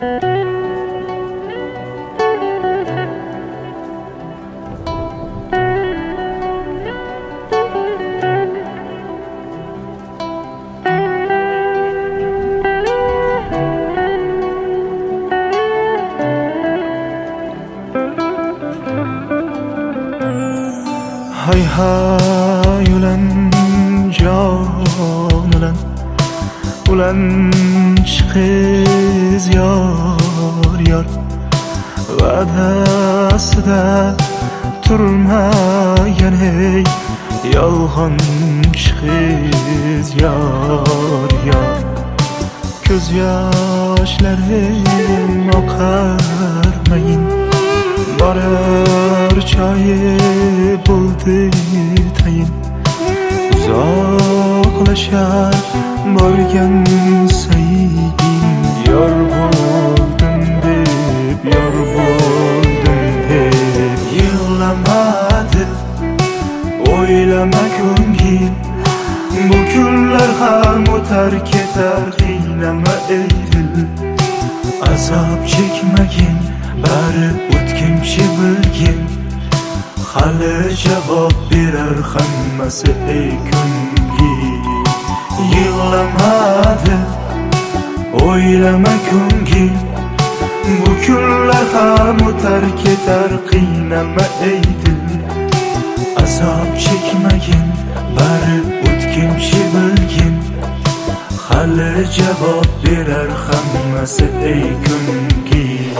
Hay hay ulan can ulan chiqiz yor yor va'dasida turmagan ey yolg'on chiqiz yor yor ko'z yoshlarim oqarmayin borar choyi bo'ldi tayin uzoqlashar borgan sayin yor bo'ldim deb yig'lamadi o'ylama ko'ngil bu kunlar ham o'tar ketar qiynama ey dil azob chekmagin bari o'tkinchi bilgin hali javob berar hammasi ey ko'ngil yig'lamadi o'ylama ko'ngil bu kunlar ham o'tar ketar qiynama ey dil azob chekmagin bari o'tkinchi bilgin hali javob berar hammasi ey ko'ngil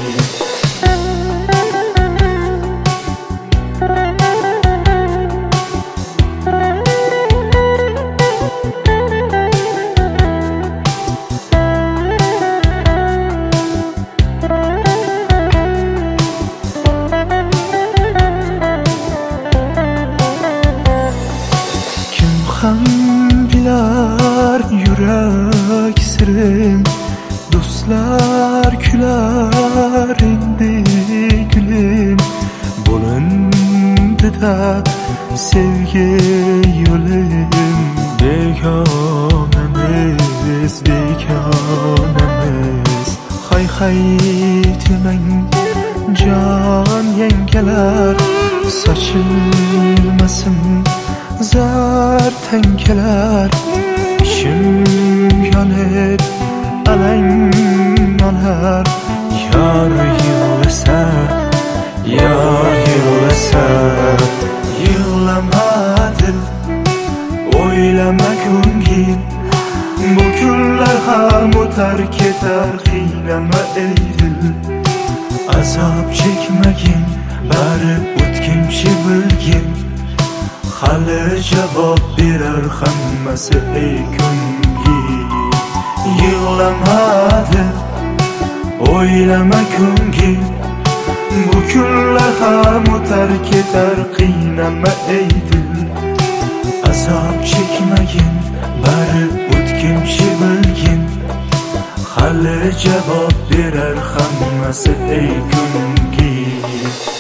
bilar yurak sirim do'stlar kular endi gulim bo'lindi-da sevgi yo'lim begonamiz hay hay demang jon yangalar sochilmasin zar tankalar ishim yonib alang yonar yor yig'lasa yig'lama dil o'ylama ko'ngil bu kunlar ham o'tar ketar qiynama ey dil azob chekmagin bari o'tkinchi bilgin hali javob berar hammasi ey ko'ngil yig'lamadi o'ylama ko'ngil bu kunlar ham o'tar ketar qiynama ey dil azob chekmagin bari o'tkinchi bilgin hali javob berar hammasi ey ko'ngil